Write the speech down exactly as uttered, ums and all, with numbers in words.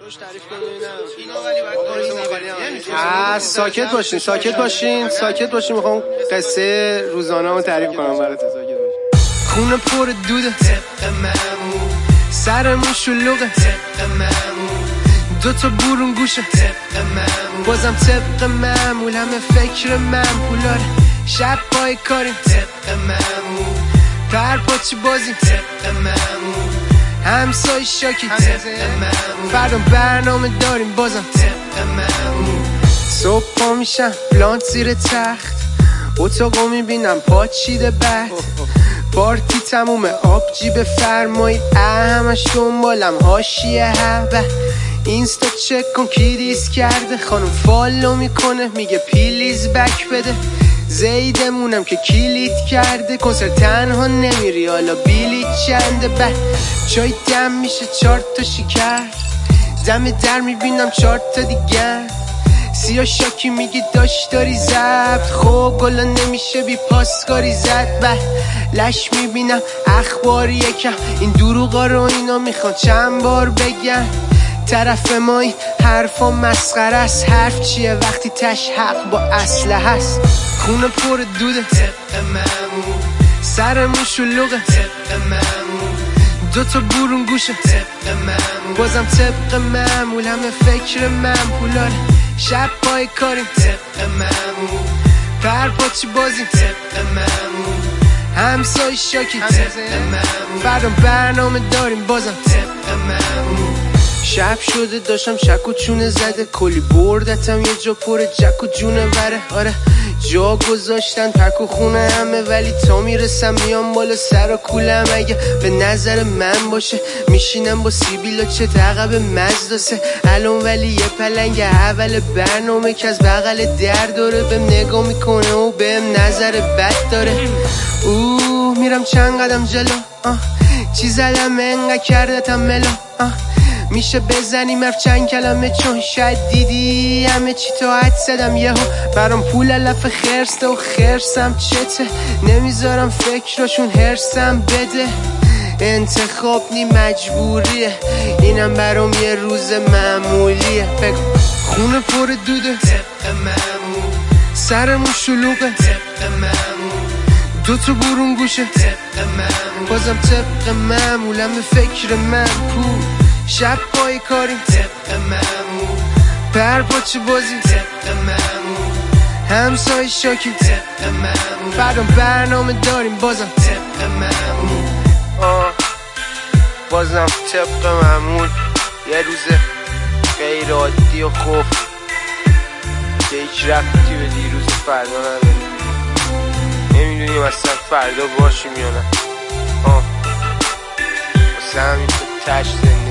ساکت باشین ساکت باشین ساکت باشین میخوام قصه روزانه رو تعریف کنم براتون. ساکت باشین. خونه پر دوده سرمون شلوغه دو تا برون گوشه بازم طبق معمول همه فکر منپولاره شب پای کاریم پر پاچی بازیم همسای شاکی فردا برنامه داریم بازم صبح پا میشم پلانت زیر تخت اتاقو میبینم پاچیده بعد پارتی تمومه آب جیب فرمایید همش دنبالم هاشیه هبه اینستا چک کن کی دیس کرده خانم فالو میکنه میگه پیلیز بک بده زیدمونم که کلیت کرده کنسرت تنها نمیری حالا بیلیت چنده بعد چای دم میشه چارت تا شکر دم در میبینم چارت تا دیگر سیا شاکی میگی داشت داری زبط خب گلا نمیشه بی پاسکاری زد به لش میبینم اخبار یکم این دروغا رو اینا میخوان چند بار بگن طرف ما این حرفا مسخره است حرف چیه وقتی تش حق با اسلحه هست خونه پر دوده سرمون شلوغه دو تا برون گوشه بازم طبق معمول همه فکر منپولاره شب پای کاریم پر پاچی بازیم همسای شاکی فردا برنامه داریم بازم شب شده داشتم شک و چونه زده کلی بردتم یه جا پر جک و جونه وره آره جا گذاشتن پک و خونه همه ولی تا میرسم میام بالا سر و کولم اگه به نظر من باشه میشینم با سیبیلا چه عقب مزداسه الان ولی یه پلنگ اول برنامه که از بغل در داره بهم نگاه میکنه و بهم نظر بد داره اوه میرم چند قدم جلو آه چی زدم انقدر کردتم ملو آه میشه بزنیم حرف چند کلمه چون شاید دیدی همه چی تو حد زدم یهو برام پول علف خرسته و خرسم چته نمیذارم فکراشون هرسم بده انتخاب نی مجبوریه اینم برام یه روز معمولیه بگو خونه پر دوده سرمون شلوغه دو تا برون گوشه بازم طبق معمول همه فکر من پول شب پای کاریم پر پاچی بازیم همسای شاکی فردا برنامه داریم بازم آه بازم طبق معمول یه روز غیر عادی و خوب که هیچ ربطی به دیروز فردا نداره نمیدونیم اصلا فردا باشیم یا نه آه واسه همین تو تش زنده